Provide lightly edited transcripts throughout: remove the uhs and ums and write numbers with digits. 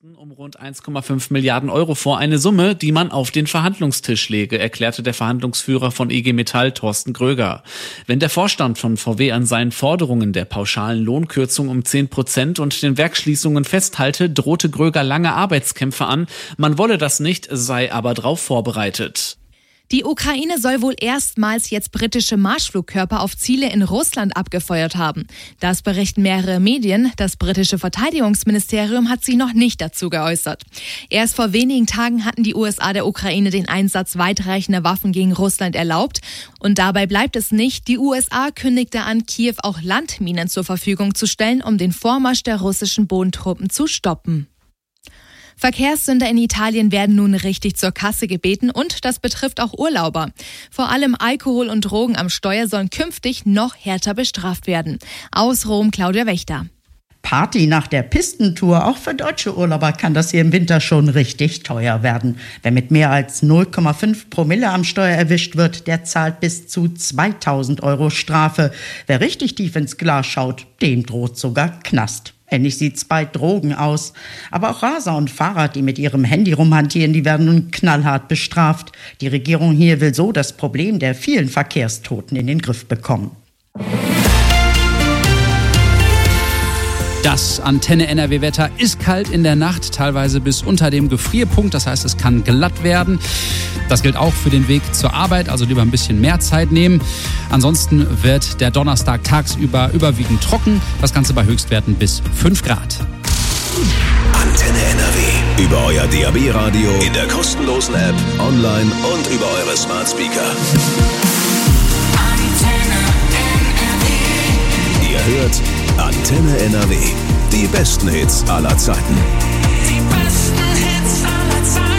Kosten um rund 1,5 Milliarden Euro vor, eine Summe, die man auf den Verhandlungstisch lege, erklärte der Verhandlungsführer von IG Metall, Thorsten Gröger. Wenn der Vorstand von VW an seinen Forderungen der pauschalen Lohnkürzung um 10% und den Werksschließungen festhalte, drohte Gröger lange Arbeitskämpfe an. Man wolle das nicht, sei aber darauf vorbereitet. Die Ukraine soll wohl erstmals jetzt britische Marschflugkörper auf Ziele in Russland abgefeuert haben. Das berichten mehrere Medien. Das britische Verteidigungsministerium hat sich noch nicht dazu geäußert. Erst vor wenigen Tagen hatten die USA der Ukraine den Einsatz weitreichender Waffen gegen Russland erlaubt. Und dabei bleibt es nicht. Die USA kündigte an, Kiew auch Landminen zur Verfügung zu stellen, um den Vormarsch der russischen Bodentruppen zu stoppen. Verkehrssünder in Italien werden nun richtig zur Kasse gebeten und das betrifft auch Urlauber. Vor allem Alkohol und Drogen am Steuer sollen künftig noch härter bestraft werden. Aus Rom, Claudia Wächter. Party nach der Pistentour. Auch für deutsche Urlauber kann das hier im Winter schon richtig teuer werden. Wer mit mehr als 0,5 Promille am Steuer erwischt wird, der zahlt bis zu 2.000 Euro Strafe. Wer richtig tief ins Glas schaut, dem droht sogar Knast. Ähnlich sieht's bei Drogen aus. Aber auch Raser und Fahrer, die mit ihrem Handy rumhantieren, die werden nun knallhart bestraft. Die Regierung hier will so das Problem der vielen Verkehrstoten in den Griff bekommen. Das Antenne NRW-Wetter ist kalt in der Nacht, teilweise bis unter dem Gefrierpunkt. Das heißt, es kann glatt werden. Das gilt auch für den Weg zur Arbeit, also lieber ein bisschen mehr Zeit nehmen. Ansonsten wird der Donnerstag tagsüber überwiegend trocken. Das Ganze bei Höchstwerten bis 5 Grad. Antenne NRW. Über euer DAB-Radio, in der kostenlosen App, online und über eure Smart Speaker. Antenne NRW. Ihr hört Antenne NRW. Die besten Hits aller Zeiten. Die besten Hits aller Zeiten.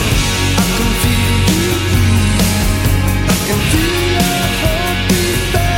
Be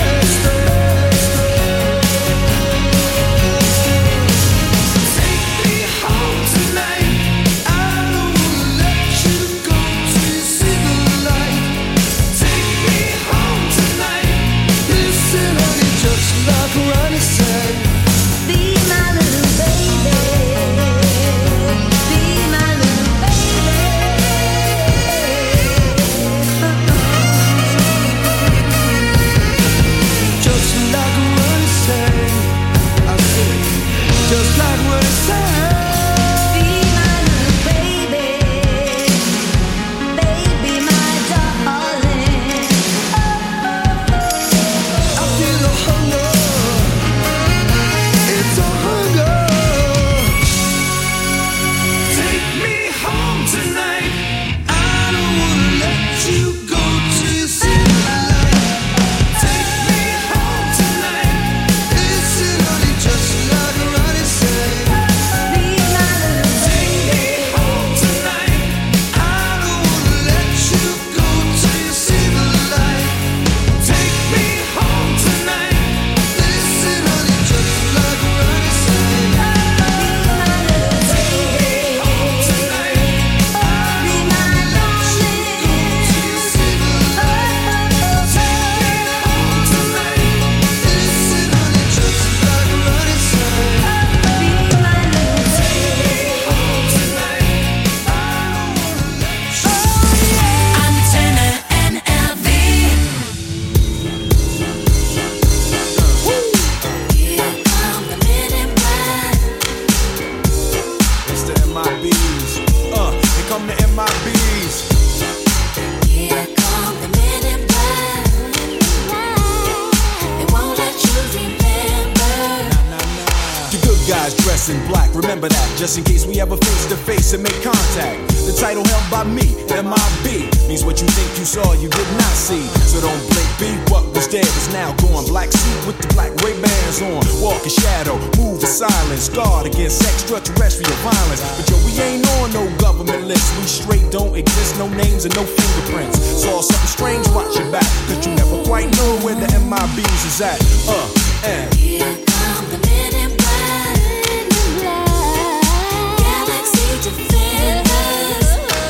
dress in black. Remember that, just in case we ever face to face and make contact. The title held by me, MIB, means what you think you saw, you did not see. So don't blink, be what was dead is now gone. Black suit with the black Ray-Bans on. Walk in shadow, move in silence. Guard against extraterrestrial violence. But yo, we ain't on no government list. We straight don't exist, no names and no fingerprints. Saw something strange, watch your back, cause you never quite know where the MIBs is at. And here come the men in black. Galaxy defenders.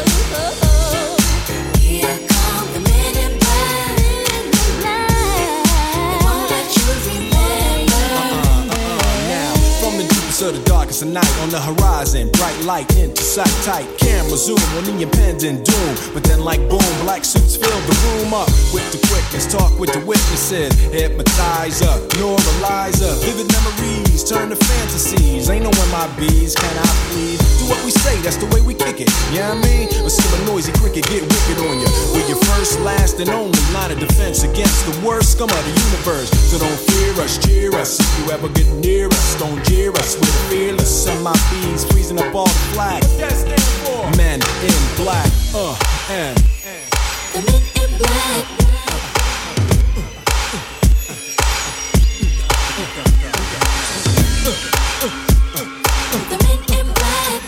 Here come the men in black. They won't let you remember. Now, from the deepest of the darkest of night, on the horizon, bright light into sight, tight camera zoom on the impending doom. But then like boom, black suits fill the room up with the quickness, talk with the witnesses, hypnotizer, neuralizer, vivid memories turn to fantasies. Ain't no MIBs, can I please? Do what we say, that's the way we kick it, you know what I mean? Or see a noisy cricket get wicked on you. We're your first, last, and only line of defense against the worst scum of the universe. So don't fear us, cheer us. If you ever get near us, don't jeer us. We're fearless, MIBs freezing up all the flag. What that stand for? Men in black, and The men in black. The men in black.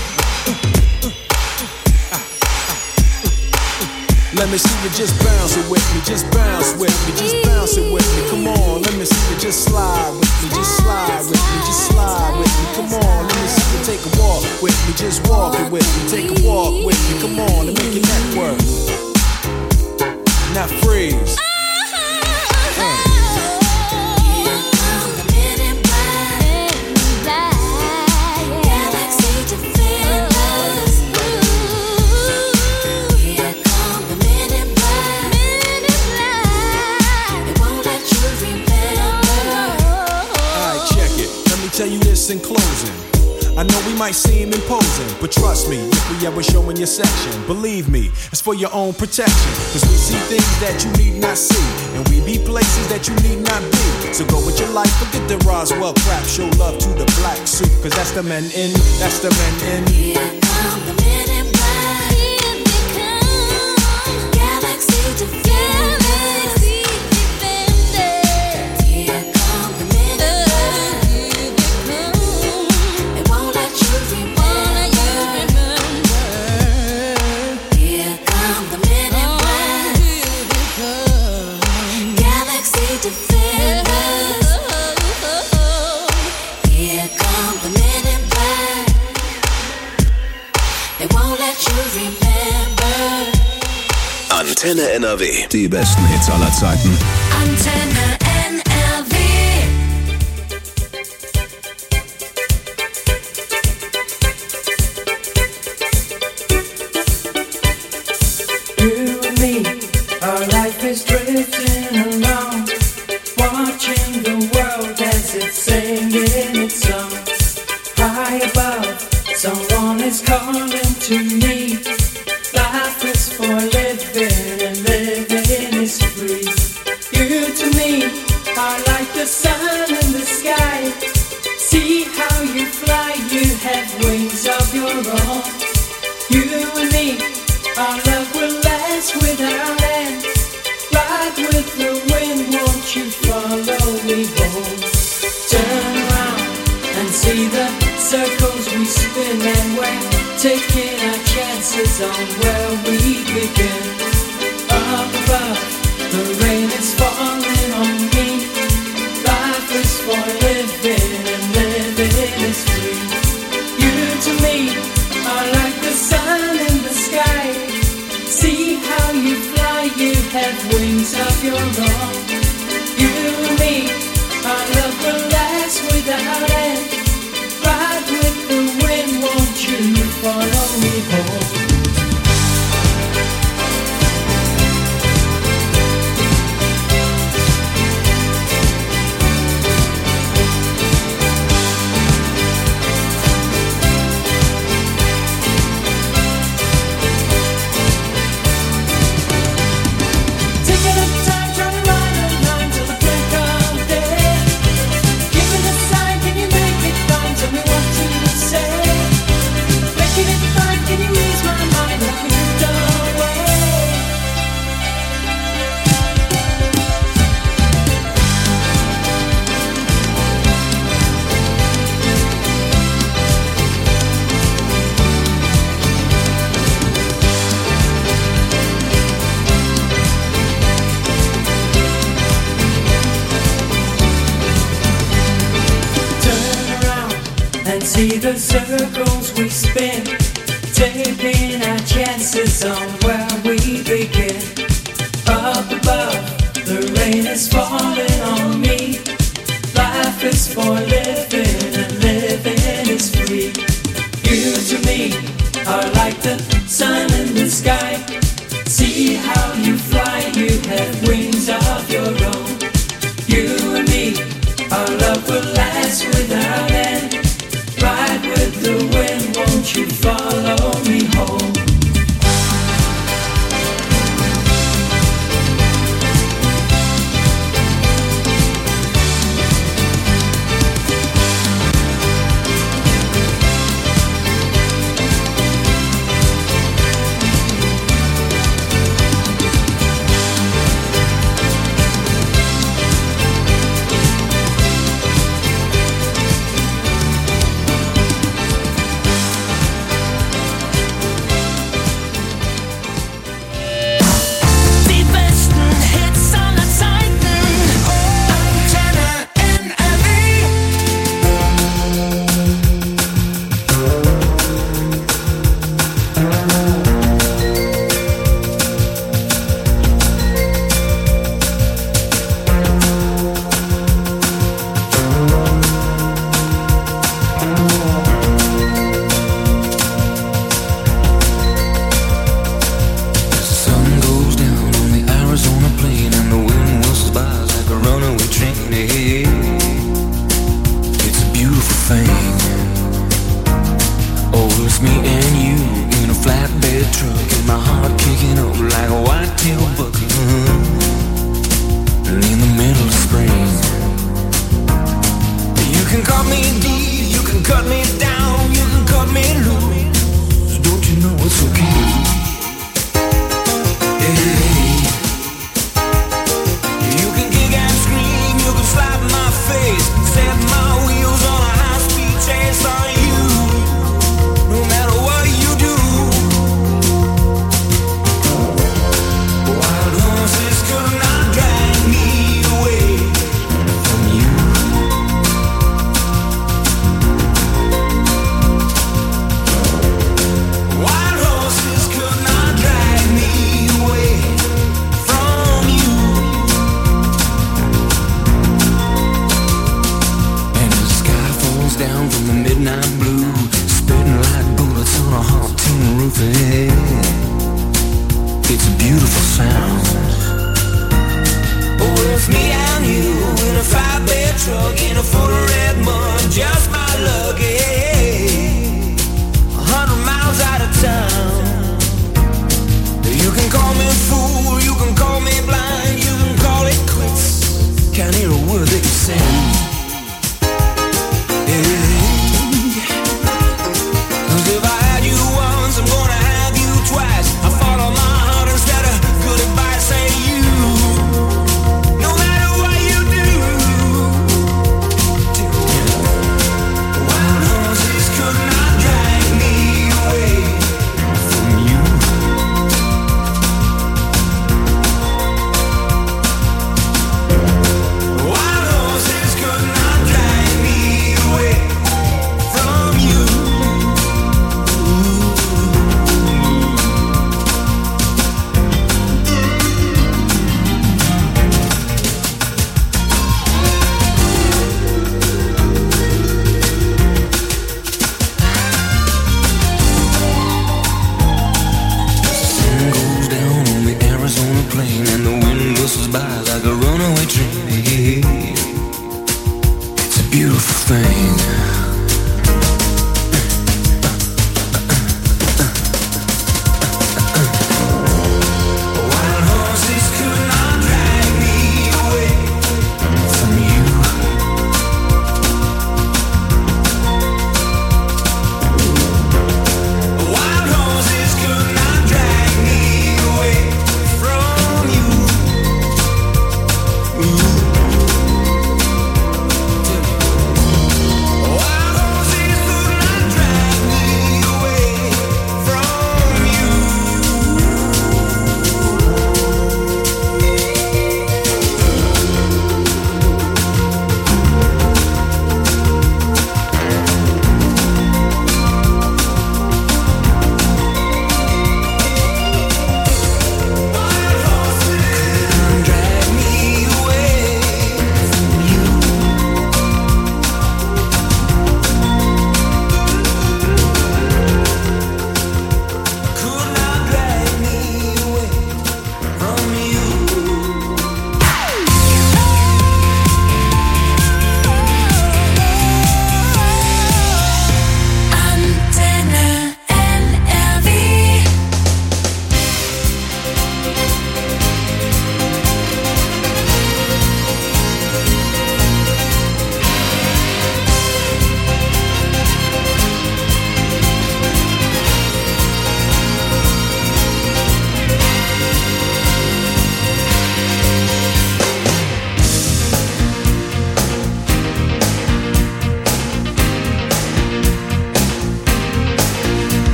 let me see you just bounce it with me, just bounce with me, just bounce it with me. Come on, let me see you just slide with me, just slide with me, just slide with me. Come on, let me see you take a walk with me, just walk it with me, take a walk with me. Come on, and make your neck work. Now freeze. Tell you this in closing, I know we might seem imposing, but trust me, if we ever show in your section, believe me, it's for your own protection. Cause we see things that you need not see, and we be places that you need not be. So go with your life, forget the Roswell crap, show love to the black suit, cause that's the men in, that's the men in. Here come the men in black. Here they come. Galaxy defenders. Antenne NRW. Die besten Hits aller Zeiten. Antenne NRW. You and me, our life is drifting along, watching the world as it's singing its song. High above, someone is calling to me. Life is for living and living is free. You to me are like the sun in the sky. See how you fly, you have wings of your own. You and me, our love will last without end. Ride with the wind, won't you follow me home? Turn around and see the circles we spin, and we're taking our chances on where we begin. Up above, the rain is falling on me. Life is for living and living is free. You to me are like the sun in the sky. See how you fly, you have wings of your own. You and me, our love will last without end. Ride with the wind, won't you follow me home? Taking up time trying to ride See the circles we spin, taking our chances on where we begin. Up above, the rain is falling on me. Life is for living and living is free. You to me are like the sun in the sky. See how you fly, you have wings of your own. You and me, our love will last without end. Ride with the wind, won't you follow me home?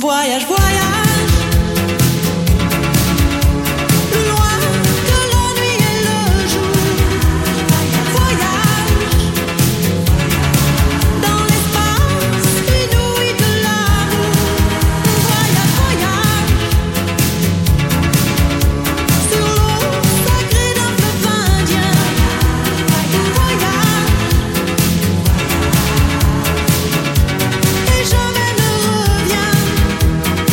Voyage, voyage, plus loin que la nuit et le jour. Voyage dans l'espace inouï de l'amour. Voyage, voyage sur l'eau sacrée d'un fleuve indien. Voyage et jamais ne reviens.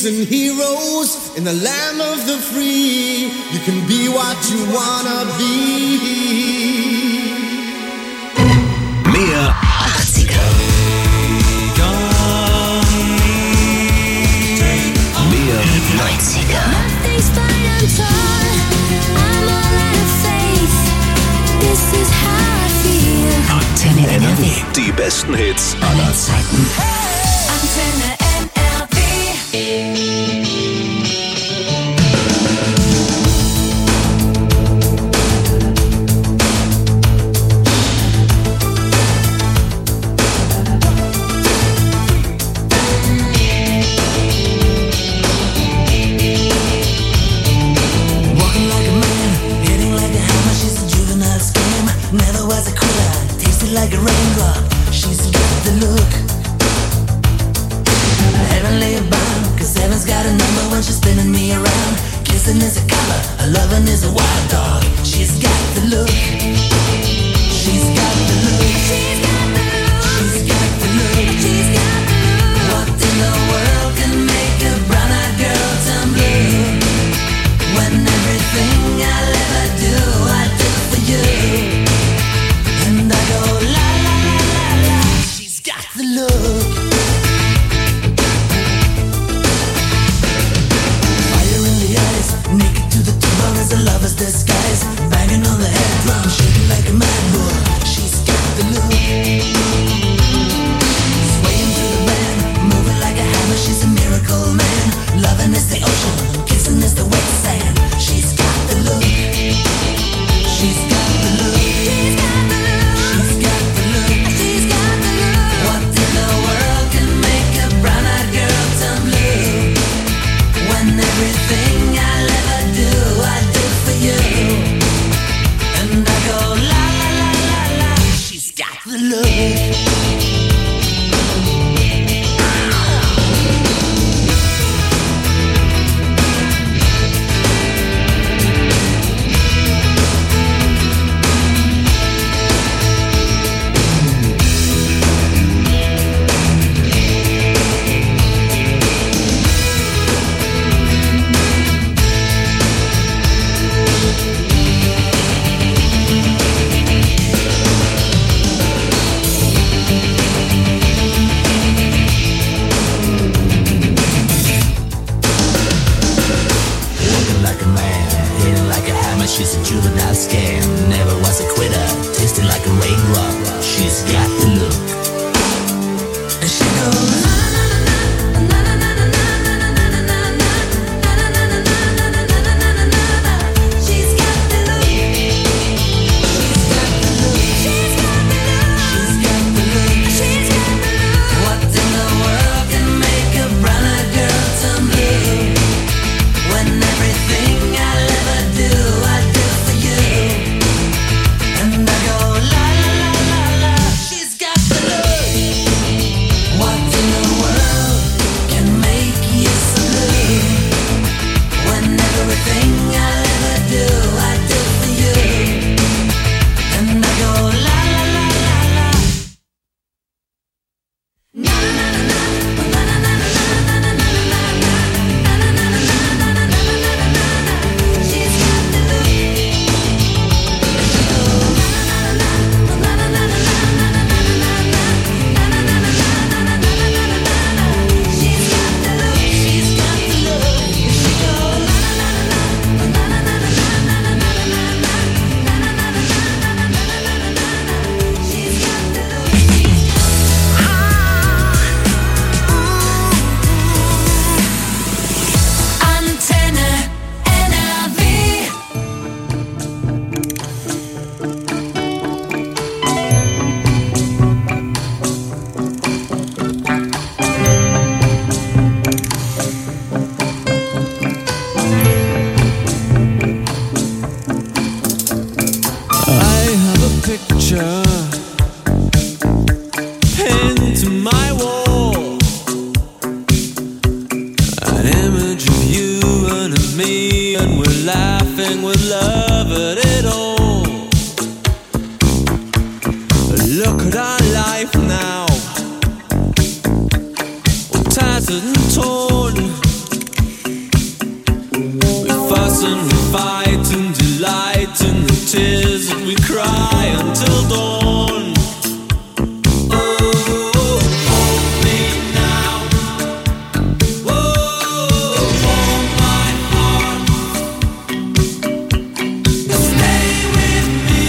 and heroes in the land of the free. You can be what you wanna be. Mehr 80er. Mehr 90er. Nothing's fine, I'm torn. I'm all out of faith. This is how I feel. Antenne NRW. Die besten Hits aller Zeiten. Antenne NRW. Walking like a man, hitting like a hammer. She's a juvenile scam. Never was a quitter, tasted like a raindrop. She's got the look. Heavenly bound, 'cause heaven's got a number when she's spinning me around. Kissing is a color, her loving is a wild dog. She's got the look. She's got the look. She's got the look. She's got the look. She's got the look. What in the world can make a brown-eyed girl turn blue? When everything I'll ever do, I do for you. And I go la la la la la. She's got the look. Fire in the eyes, naked to the bone as a lover's disguise. Banging on the head drum, shaking like a mad bull. She's got the look. Swaying through the band, moving like a hammer. She's a miracle man. Loving is the ocean, kissing is the wet sand. She's got the look. She's got the look. She's got the look. She's got the look. She's got the look. What in the world can make a brown-eyed girl turn blue? When everything I'll ever do, I do for you. And I go la la la la la. She's got the look. Walking like a man, hitting like a hammer. She's a juvenile scam. Never was a quitter, tasted like a raindrop. She's got the look. And she goes la la la la la la la la la la. She's got the look. She's got the look. She's got the look. She's got the look. What in the world can make a brown-eyed girl turn blue? When everything I'll ever do, I do for you. And I go la la la la la. She's got the look. What in the world can make you so blue? When everything I'll ever do, I do for you. And I go la la la la la. Antenne NRW. I have a picture pinned to my wall, an image of you and of me, and we're laughing with love at it all. Look at our life now, all tattered and torn. dance and we fight and delight in the tears that we cry until dawn. Oh, hold me now. Oh, hold my heart. Stay with me.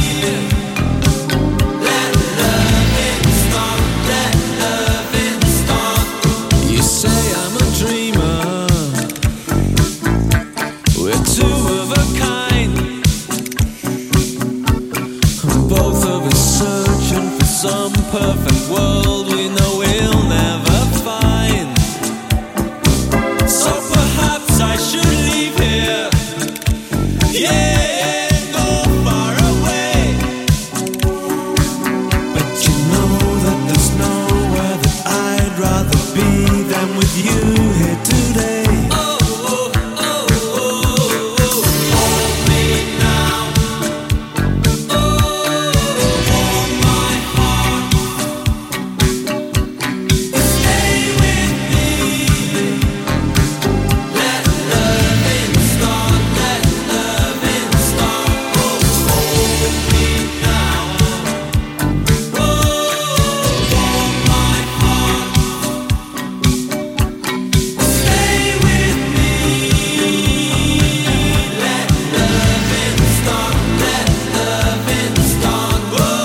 Let loving start. Let loving start. You say I'm a dreamer. We're two of a kind. Both of us searching for some perfect world we know we'll never find. So perhaps I should leave here. Yeah, go far away. But you know that there's nowhere that I'd rather be than with you here today. Hold me now. Hold my heart. Stay with me. Let loving start. Let loving start. Hold me now. Hold my heart. Stay with me. Let loving start. Let loving start.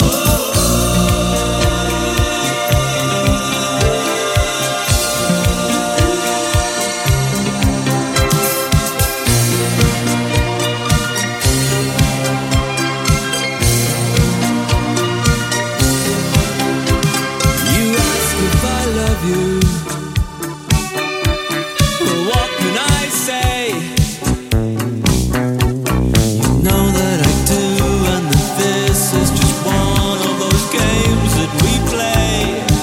You ask if I love you. What can I say? You know that I do, and that this is just one of those games that we play.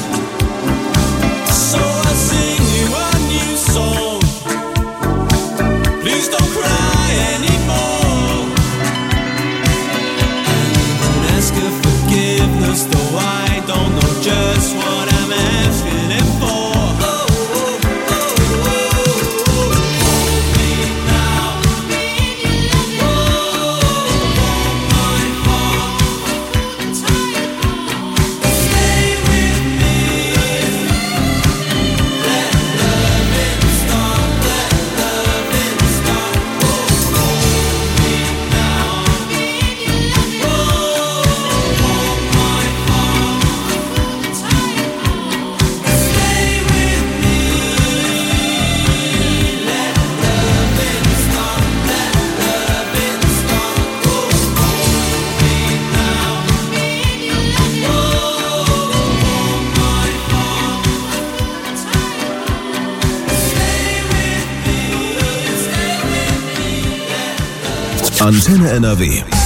So I sing you a new song. Please don't cry anymore. And even ask for forgiveness, though I don't know just what I'm asking it for. Hold me now. Hold my heart. Stay with me. Let loving start. Let loving start. Hold me now. Hold my heart. Stay with me. Let loving start. Let loving start. Hold me now. Hold my heart. Stay with me. Stay with me. Antenne NRW.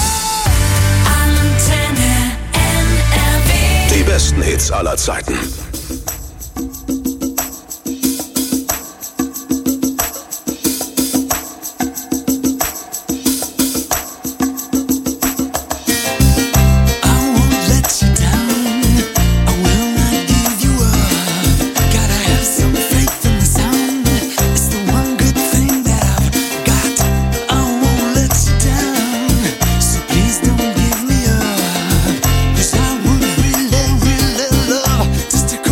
Antenne NRW. Die besten Hits aller Zeiten. I won't let you down. I will not give you up. Gotta have some faith in the sound. It's the one good thing that I've got. I won't let you down. So please don't give me up. 'Cause I would really, really love just to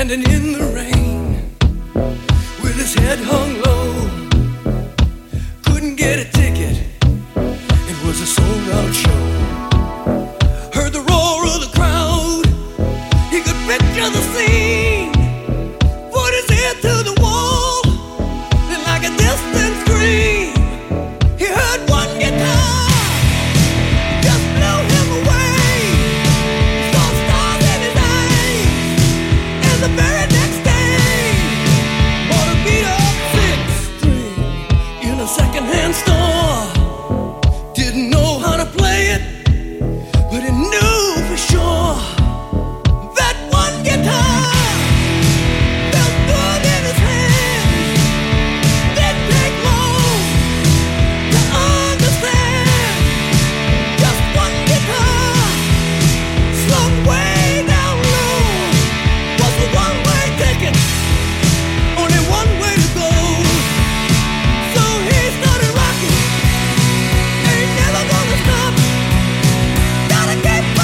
standing in the rain with his head hung low. Couldn't get a ticket, it was a sold-out show. Heard the roar of the crowd, he could picture the scene. Put his ear to the wall, and like a distant scream, he heard one guitar just blew him away. Saw stars in his eyes, and the very next day bought a beat-up six-string in a second-hand store. Didn't know how to play it, but he knew for sure that one guitar felt good in his hands. Didn't take long to understand. Just one guitar slung way down low was a one-way ticket, only one way to go. So he started rocking, ain't never gonna stop. Gotta keep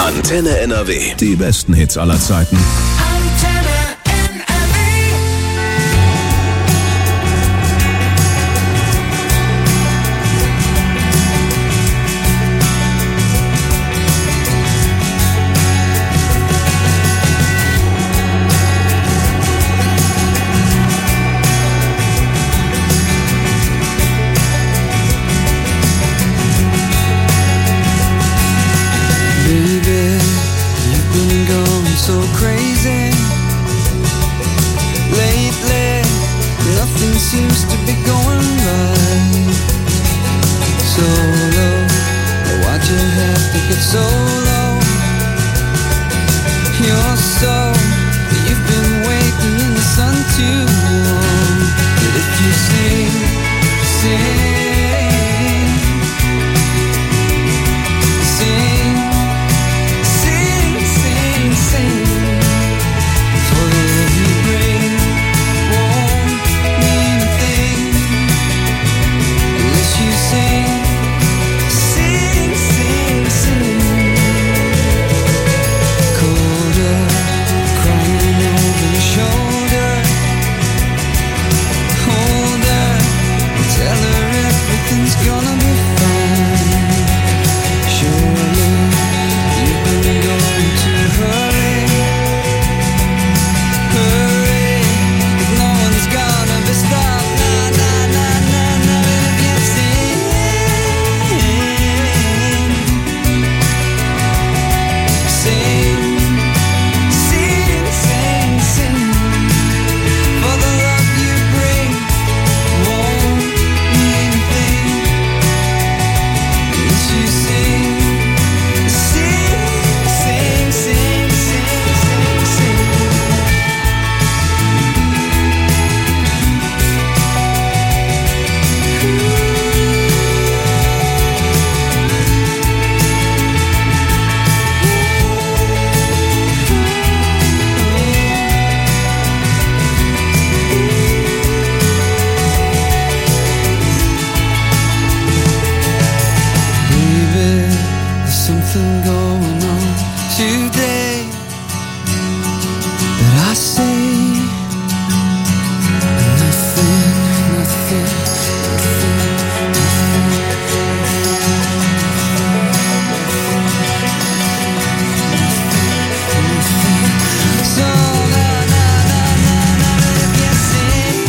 Antenne NRW. Die besten Hits aller Zeiten. So crazy lately, nothing seems to be going right. So low, why'd you have to get so low? You're so, you've been waiting in the sun too long. But if you sing, for the love you bring won't mean a thing unless you sing. Colder, crying over your shoulder. Hold her, tell her everything's gonna be fine. Surely you've been going too hurry. No one's gonna be stopped. Nah, nah, nah, nah, nah. And if you sing for the love you bring won't mean a thing unless you sing. Baby, there's something going on today, but I say nothing, nothing, nothing. So nah, nah, nah, nah, nah. But if you sing,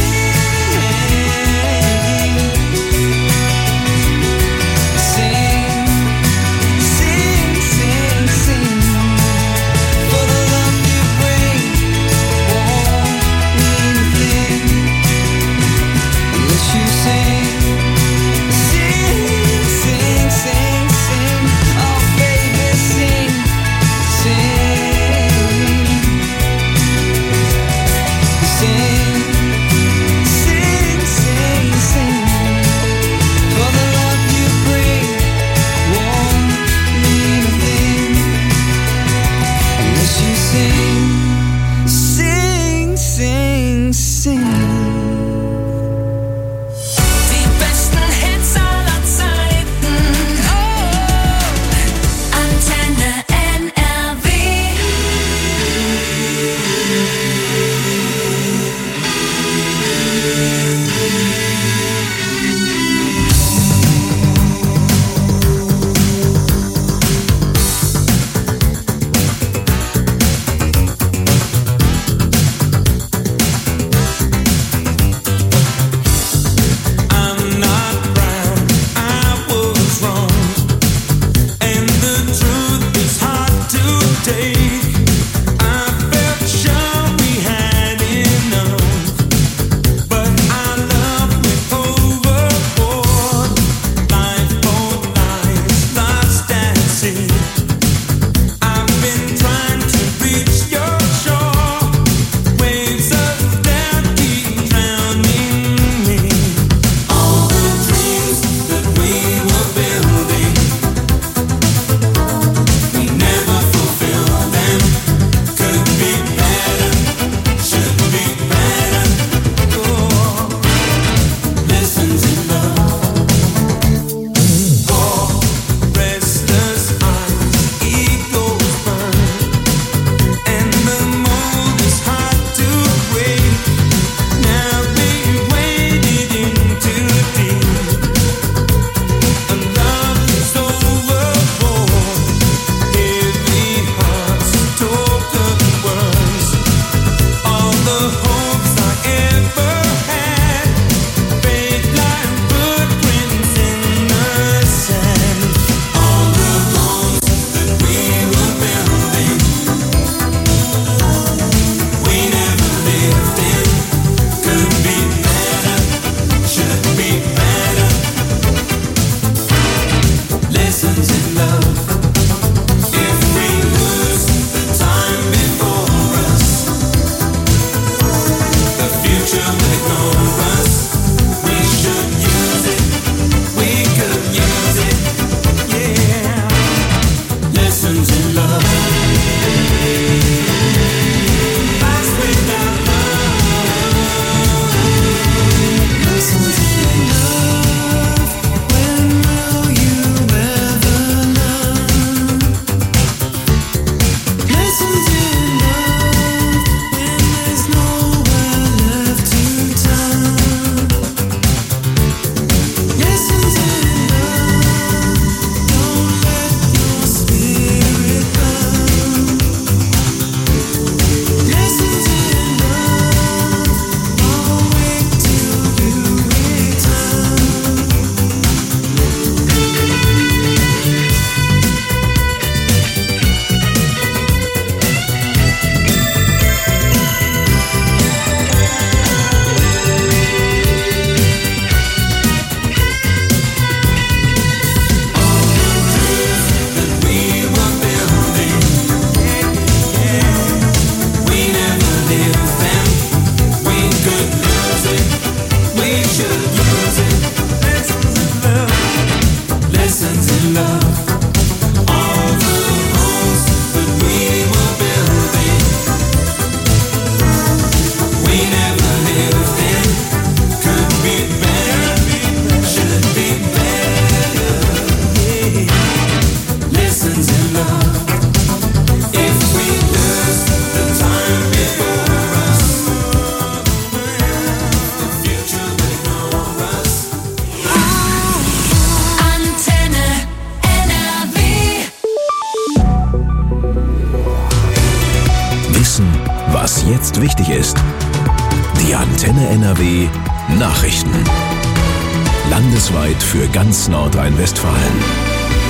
jetzt wichtig ist. Die Antenne NRW Nachrichten. Landesweit für ganz Nordrhein-Westfalen.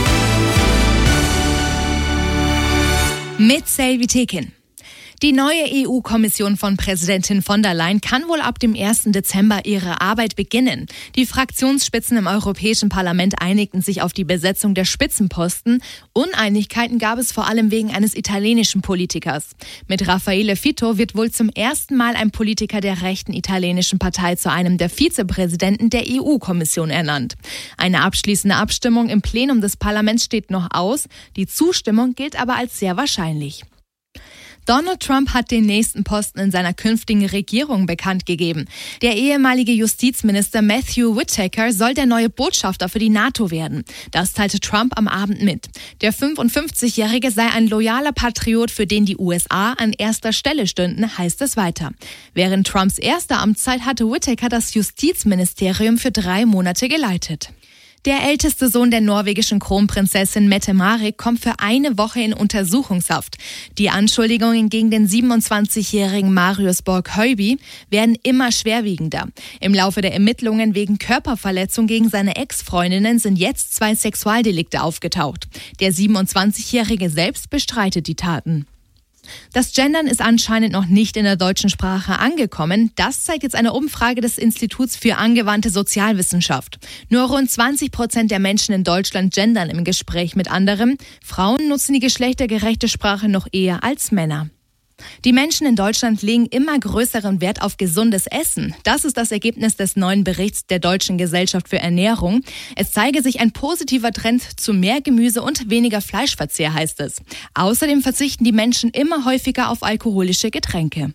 Mit Selvi Tekin. Die neue EU-Kommission von Präsidentin von der Leyen kann wohl ab dem 1. Dezember ihre Arbeit beginnen. Die Fraktionsspitzen im Europäischen Parlament einigten sich auf die Besetzung der Spitzenposten. Uneinigkeiten gab es vor allem wegen eines italienischen Politikers. Mit Raffaele Fitto wird wohl zum ersten Mal ein Politiker der rechten italienischen Partei zu einem der Vizepräsidenten der EU-Kommission ernannt. Eine abschließende Abstimmung im Plenum des Parlaments steht noch aus. Die Zustimmung gilt aber als sehr wahrscheinlich. Donald Trump hat den nächsten Posten in seiner künftigen Regierung bekannt gegeben. Der ehemalige Justizminister Matthew Whitaker soll der neue Botschafter für die NATO werden. Das teilte Trump am Abend mit. Der 55-Jährige sei ein loyaler Patriot, für den die USA an erster Stelle stünden, heißt es weiter. Während Trumps erster Amtszeit hatte Whitaker das Justizministerium für 3 Monate geleitet. Der älteste Sohn der norwegischen Kronprinzessin Mette-Marit kommt für eine Woche in Untersuchungshaft. Die Anschuldigungen gegen den 27-jährigen Marius Borg-Høiby werden immer schwerwiegender. Im Laufe der Ermittlungen wegen Körperverletzung gegen seine Ex-Freundinnen sind jetzt 2 Sexualdelikte aufgetaucht. Der 27-Jährige selbst bestreitet die Taten. Das Gendern ist anscheinend noch nicht in der deutschen Sprache angekommen. Das zeigt jetzt eine Umfrage des Instituts für angewandte Sozialwissenschaft. Nur rund 20% der Menschen in Deutschland gendern im Gespräch mit anderen. Frauen nutzen die geschlechtergerechte Sprache noch eher als Männer. Die Menschen in Deutschland legen immer größeren Wert auf gesundes Essen. Das ist das Ergebnis des neuen Berichts der Deutschen Gesellschaft für Ernährung. Es zeige sich ein positiver Trend zu mehr Gemüse und weniger Fleischverzehr, heißt es. Außerdem verzichten die Menschen immer häufiger auf alkoholische Getränke.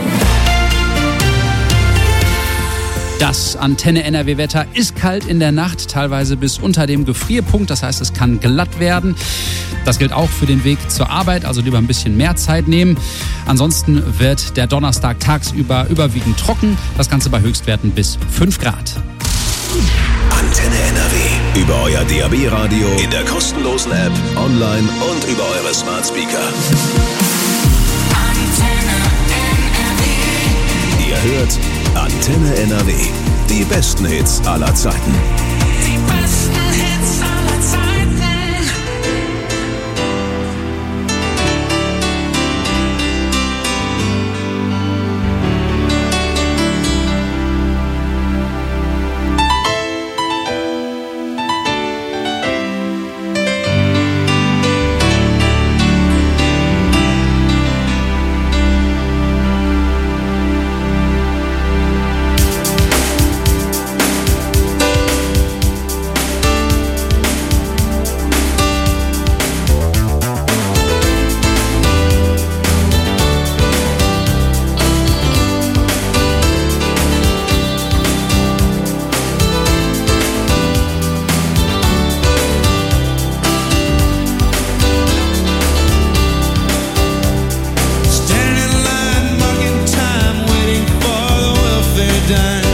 Das Antenne NRW-Wetter ist kalt in der Nacht, teilweise bis unter dem Gefrierpunkt. Das heißt, es kann glatt werden. Das gilt auch für den Weg zur Arbeit, also lieber ein bisschen mehr Zeit nehmen. Ansonsten wird der Donnerstag tagsüber überwiegend trocken. Das Ganze bei Höchstwerten bis 5 Grad. Antenne NRW. Über euer DAB-Radio, in der kostenlosen App, online und über eure Smart Speaker. Antenne NRW. Ihr hört Antenne NRW. Die besten Hits aller Zeiten. Die besten Hits